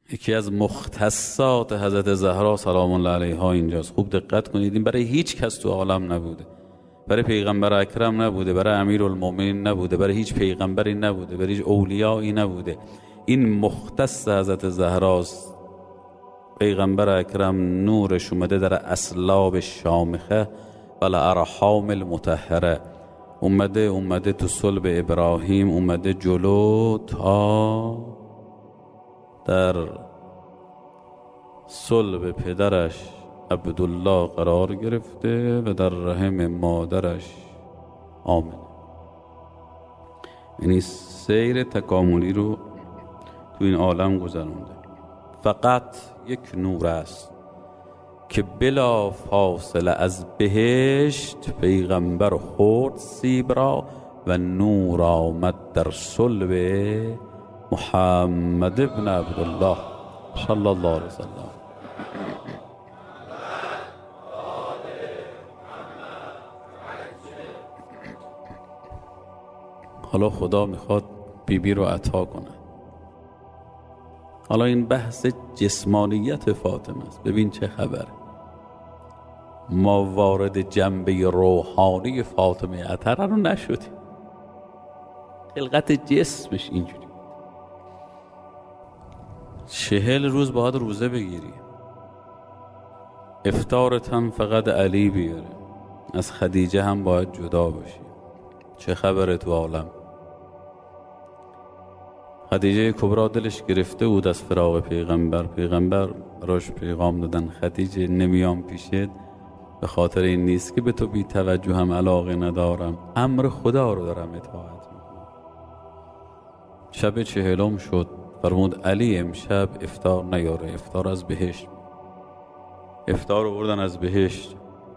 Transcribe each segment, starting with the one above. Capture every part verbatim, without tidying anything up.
یکی از مختصات حضرت زهرا سلام الله علیها اینجاست. خوب دقت کنید، این برای هیچ کس تو عالم نبوده، برای پیغمبر اکرم نبوده، برای امیرالمومنین نبوده، برای هیچ پیغمبری نبوده، برای هیچ اولیایی نبوده. این مختص حضرت زهراست. پیغمبر اکرم نورش اومده در اصلاب شامخه و الارحام المطهره، اومده اومده تو صلب ابراهیم، اومده جلو تا در صلب پدرش عبدالله قرار گرفته و در رحم مادرش آمنه. یعنی سیر تکاملی رو تو این عالم گذرونده. فقط یک نور است که بلا فاصله از بهشت پیغمبر خورد سیب را و نور آمد در صلب محمد ابن عبدالله صلی الله علیه وسلم. حالا خدا میخواد بیبی بی رو عطا کنه. حالا این بحث جسمانیت فاطمه است. ببین چه خبره، ما وارد جنبه روحانی فاطمه عطر رو نشدیم. خلقت جسمش اینجوری. چهل روز باید روزه بگیری، افطارت هم فقط علی بیاره، از خدیجه هم باید جدا باشی. چه خبره تو عالم؟ خدیجه کبرا دلش گرفته بود از فراق پیغمبر. پیغمبر راش پیغام دادن خدیجه نمیام پیشت به خاطر این نیست که به تو بی توجه هم علاقه ندارم، امر خدا رو دارم اطاعت میکنم. شب چهلم شد، فرمود علی امشب افطار نیاره، افطار از بهشت. افطار رو بردن از بهشت.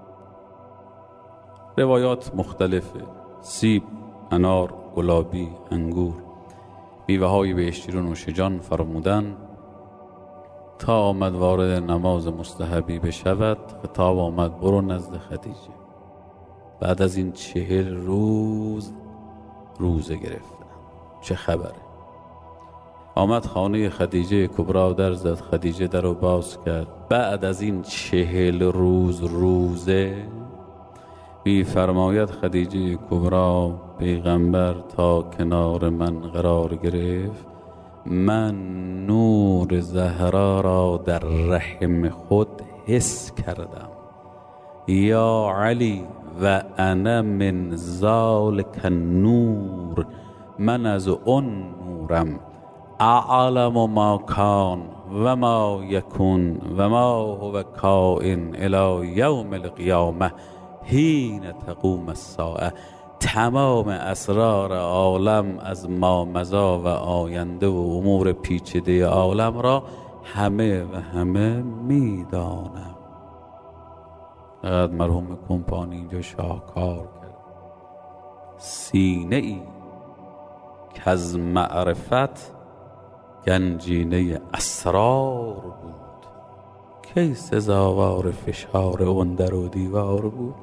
روایات مختلفه، سیب، انار، گلابی، انگور، میوه های بهشتی رو نوش جان فرمودن تا آمد وارد نماز مستحبی بشود. خطاب آمد برو نزد خدیجه. بعد از این چهل روز روزه گرفتن. چه خبره؟ آمد خانه خدیجه کبرا در زد. خدیجه در رو باز کرد. بعد از این چهل روز روزه بی فرماید خدیجه کبرا پیغمبر تا کنار من قرار گرفت، من نور زهرا را در رحم خود حس کردم. یا علی و انا من ذالک النور، من از اون نورم، اعلم ما کان و ما یکون و ما هو کائن الی یوم القیامه حین تقوم الساعه. تمام اسرار عالم از ما مضی و آینده و امور پیچیده عالم را همه و همه میدانم. فقط مرحوم کمپانی اینجا شاهکار کرد. سینه ای که از معرفت گنجینه اسرار بود، کی سزاوار فشار اون در و دیوار بود؟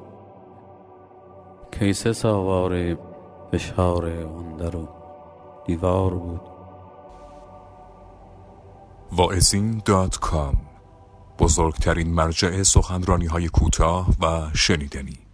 کی سزاوار فشار اون در و دیوار بود؟ واعظین دات کام، بزرگترین مرجع سخنرانی های کوتاه و شنیدنی.